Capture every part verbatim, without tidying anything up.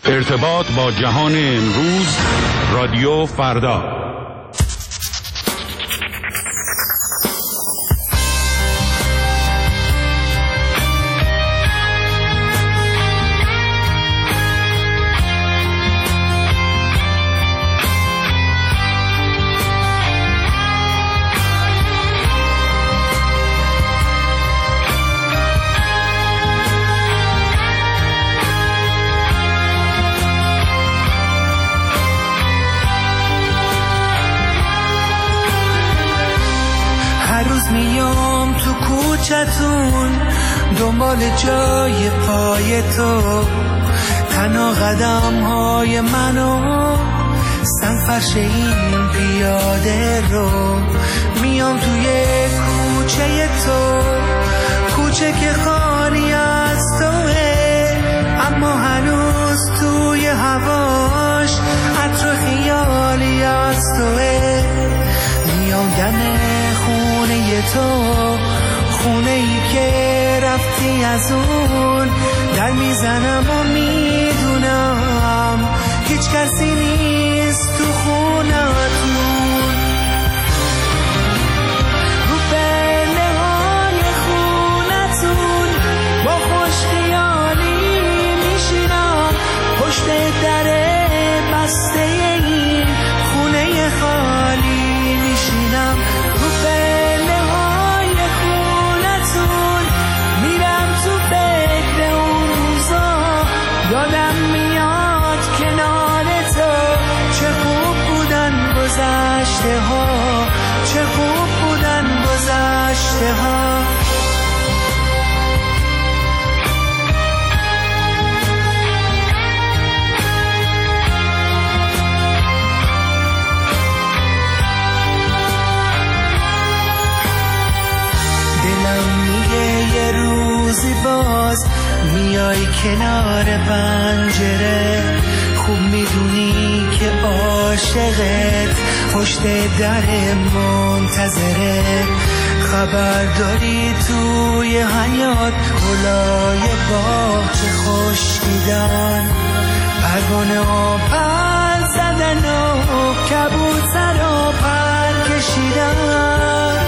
ارتباط با جهان امروز، رادیو فردا. میام تو کوچتون دنبال جای پای تو، تنها قدم های منو سنفرش این پیاده رو. میام توی کوچه تو، کوچه که خالی از توه، اما هنوز توی هواش عطر خیالی از توه. میام دم خونه تو، خونه ای که رفتی از اون، در میزنم و میدونم هیچ کسی نیست تو خونتون. رو پله های خونتون با خوش خیالی میشینم، پشت در بسته این خونه خالی میشینم. رو پله های خونتون میرم تو فکر اون روزا، یادم میاد کنار تو چه خوب بودن گذشته ها، چه خوب بودن گذشته ها. یه روزی باز میای کنار پنجره، خوب میدونی که عاشقت پشت در منتظره. خبر داری توی حیات گلای باغچه خوش دیدن، پروانه ها پر زدن و کبوتر ها پر کشیدن.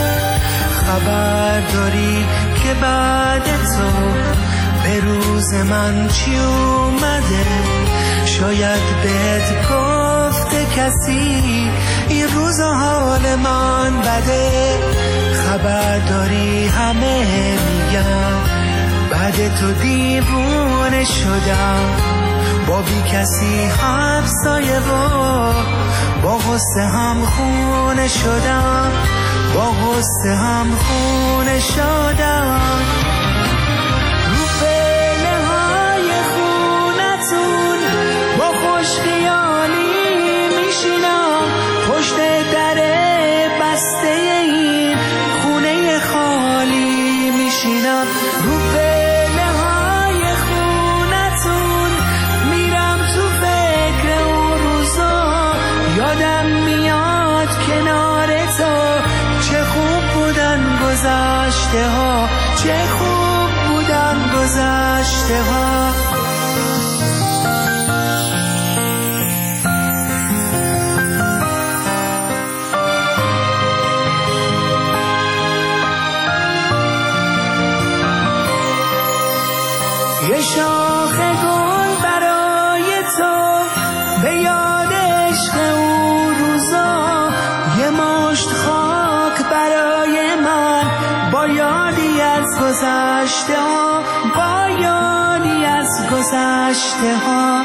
خبر داری که بعد تو به روز من چی اومده، شاید بهت گفته کسی این روز حال من بده. خبر داری همه میگن بعد تو دیوونه شدم، با بی کسی همسایه و با غصه هم خونه شدم، با غصه هم خونه شدم. رو پله های خونتون با خوش خیالی میشینم، پشت در بسته این خونه خالی میشینم. رو پله های خونتون میرم تو فکر اون روزا، یادم میاد کنار تو چه خوب بودن گذشته ها، چه خوب بودن گذشته ها. یه شاخ گل برای تو به یاد عشق اون روزا، یه مشت خاک برای من با یادی از گذشته ها، با یادی از گذشته ها.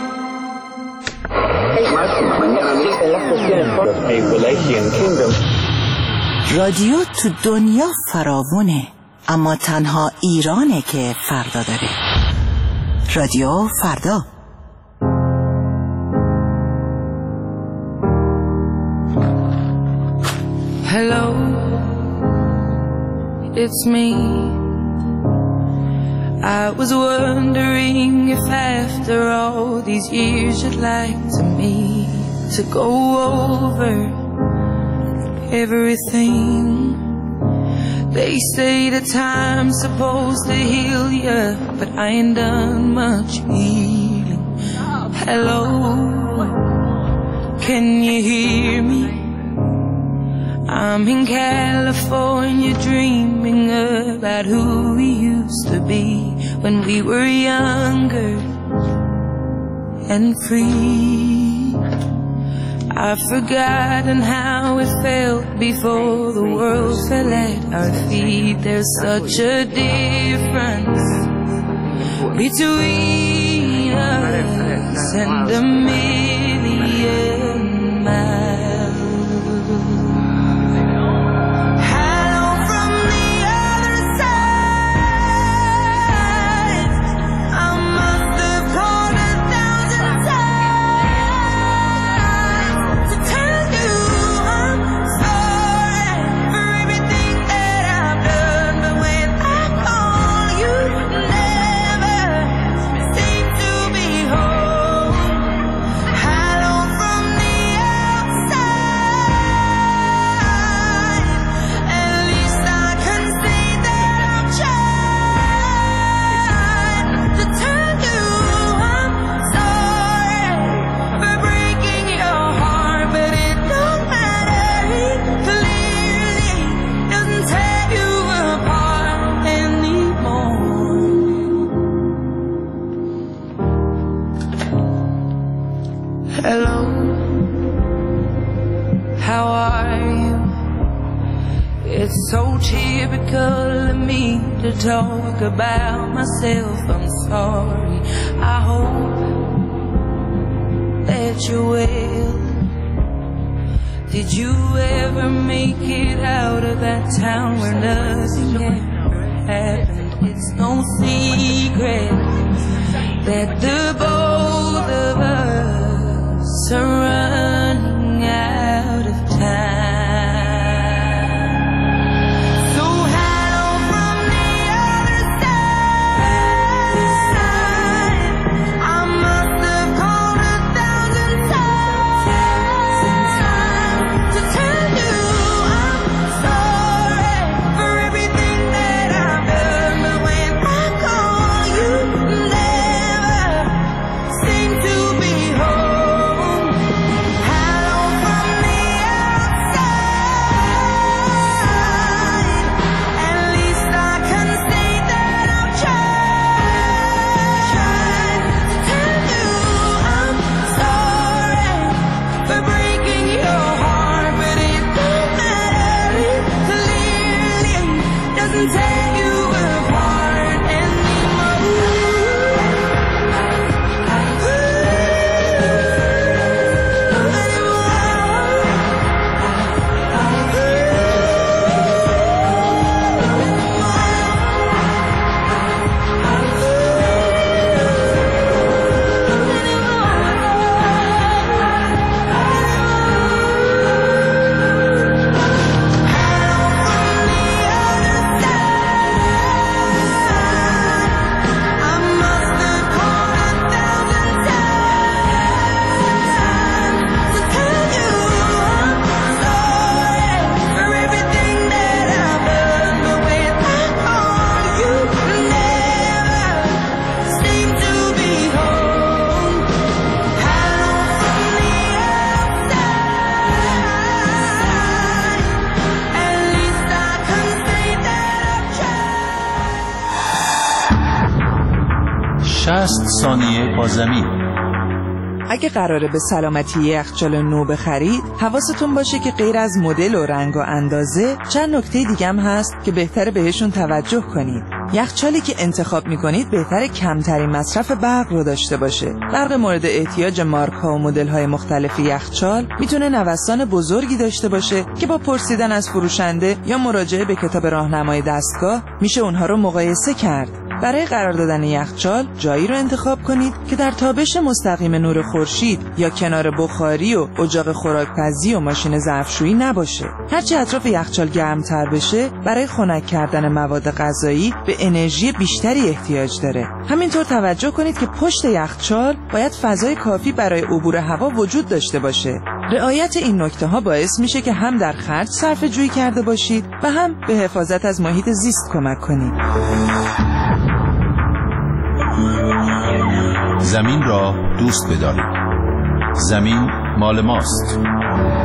رادیو تو دنیا فراوونه، اما تنها ایرانه که فردا داره. رادیو فردا. Hello, it's me. I was wondering if after all these years you'd like to me to go over everything. They say that time's supposed to heal ya, but I ain't done much healing. Hello, can you hear me? I'm in California dreaming about who we used to be when we were younger and free. I've forgotten how it felt before the world fell at our feet. There's such a difference between us and a million miles. Hello from the other side. I must have called a thousand times to tell you I'm sorry for everything that I've done. But when I call you, never seem to be home. Hello from the outside. At least I can say that I've tried to tell you I'm sorry for breaking your heart, but it don't matter. It clearly doesn't tear you apart anymore. Hello, how are you? It's so typical of me to talk about myself. I'm sorry. I hope that you're well. Did you ever make it out of that town where nothing ever happened? It's no secret that the both of us are running out of time. So hello from the other side. I must have called a thousand times to tell you I'm sorry for everything that I've done. But when I call you, never seem to be home. Hello from the outside. At least I can say that I've tried to tell you I'm sorry for breaking your heart, but it don't matter. It clearly doesn't tear you apart شصت ثانیه با زمین. اگه قراره به سلامتی یخچال نو بخرید، حواستون باشه که غیر از مدل و رنگ و اندازه چند نکته دیگه هم هست که بهتره بهشون توجه کنید. یخچالی که انتخاب میکنید بهتره کمترین مصرف برق رو داشته باشه. برق مورد احتیاج مارک‌ها و مدل‌های مختلف یخچال میتونه نوسان بزرگی داشته باشه که با پرسیدن از فروشنده یا مراجعه به کتاب راهنمای دستگاه میشه اونها رو مقایسه کرد. برای قرار دادن یخچال جایی رو انتخاب کنید که در تابش مستقیم نور خورشید یا کنار بخاری و اجاق خوراکپزی و ماشین ظرفشویی نباشه. هرچه اطراف یخچال گرمتر بشه، برای خنک کردن مواد غذایی به انرژی بیشتری احتیاج داره. همینطور توجه کنید که پشت یخچال باید فضای کافی برای عبور هوا وجود داشته باشه. رعایت این نکته ها باعث میشه که هم در خرج صرفه جویی کرده باشید و هم به حفاظت از محیط زیست کمک کنید. زمین را دوست بدارید. زمین مال ماست.